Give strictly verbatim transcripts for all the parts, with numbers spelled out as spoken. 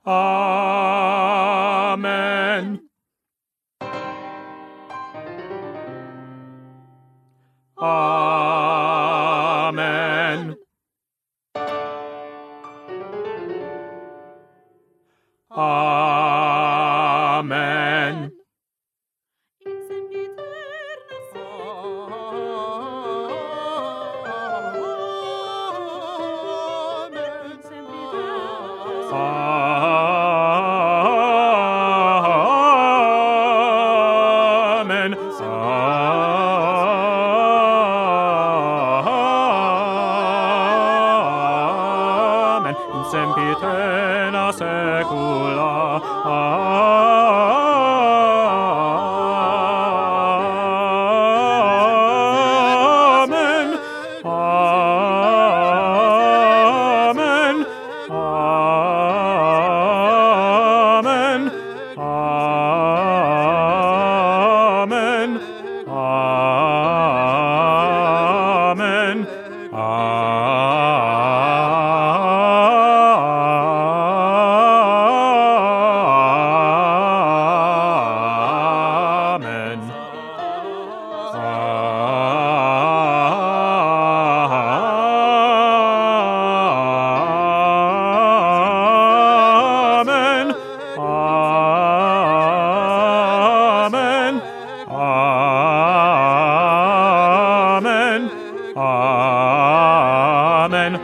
Amen. Amen. Amen. Amen. Amen. In sempiterna saecula. Amen. Amen. Amen. Amen. Amen. Amen. Amen. Amen. Amen. Amen.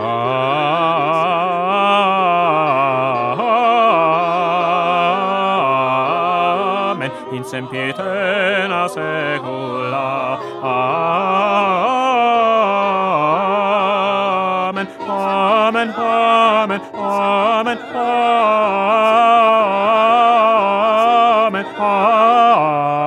Amen. In sempiterna saecula. Amen. Amen. Amen. Amen. Amen.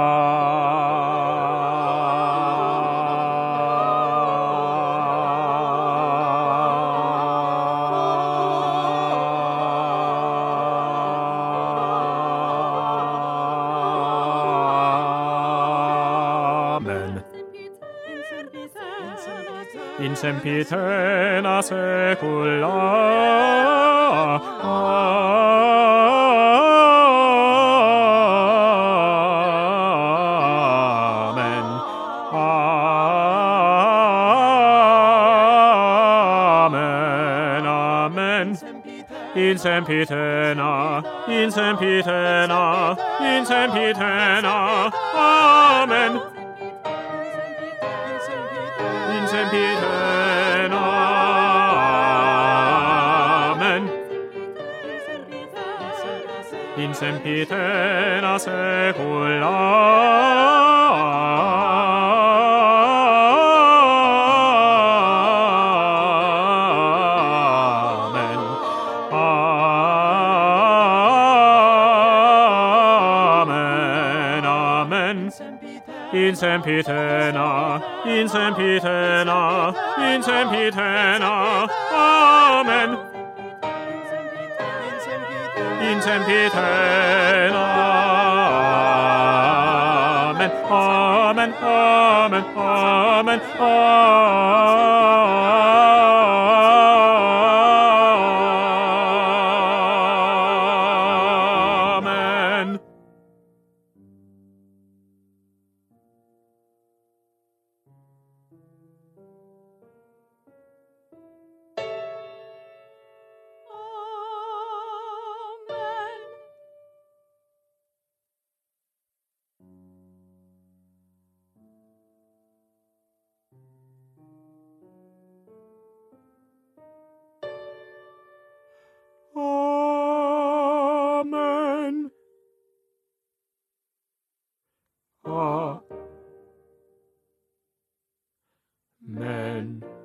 Amen. In sempiterna saecula. Amen. Amen. Amen. In sempiterna, in sempiterna, in sempiterna. Amen. In sempiterna. Amen. In sempiterna saecula. Amen. Amen. Amen. In sempiterna, in sempiterna, in sempiterna. Amen. In sempiterna. Amen. Amen. Amen. Amen. Amen. Amen.